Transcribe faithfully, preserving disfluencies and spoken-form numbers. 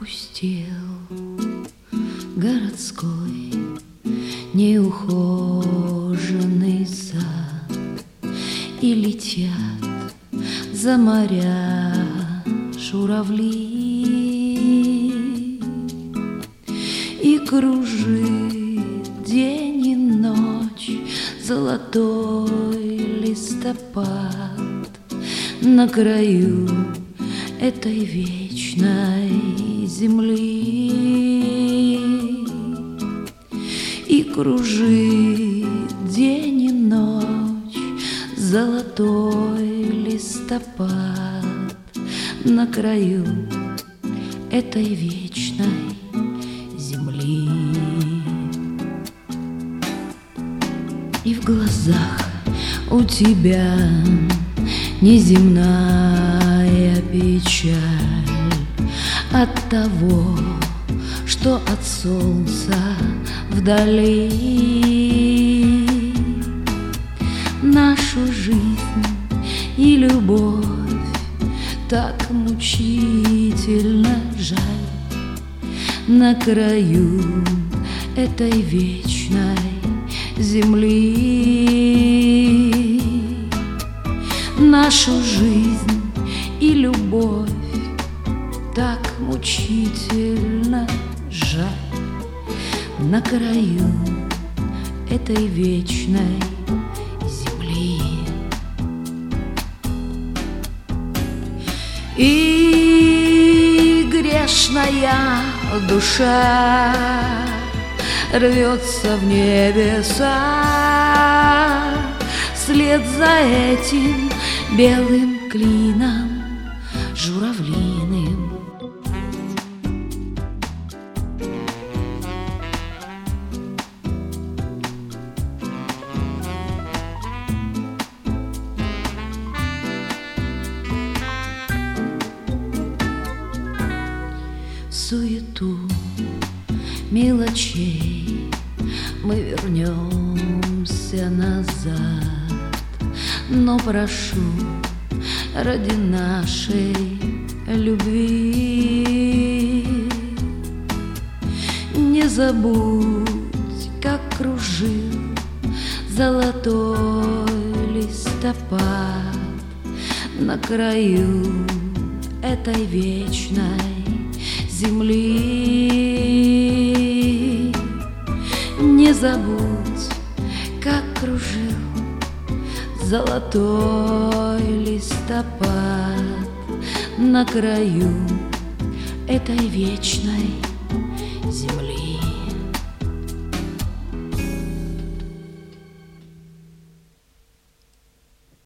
опустел городской неухоженный сад, и летят за моря журавли, и кружит день и ночь золотой листопад на краю этой вечной земли, и кружит день и ночь золотой листопад на краю этой вечной земли. И в глазах у тебя неземная печаль от того, что от солнца вдали нашу жизнь и любовь так мучительно жаль на краю этой вечной земли. Нашу жизнь и любовь так мучительно жаль на краю этой вечной земли. И грешная душа рвется в небеса вслед за этим белым клином журавлиным. В суету мелочей мы вернемся назад, но прошу ради нашей любви не забудь, как кружил золотой листопад на краю этой вечной земли. Не забудь, как кружил золотой листопад на краю этой вечной земли.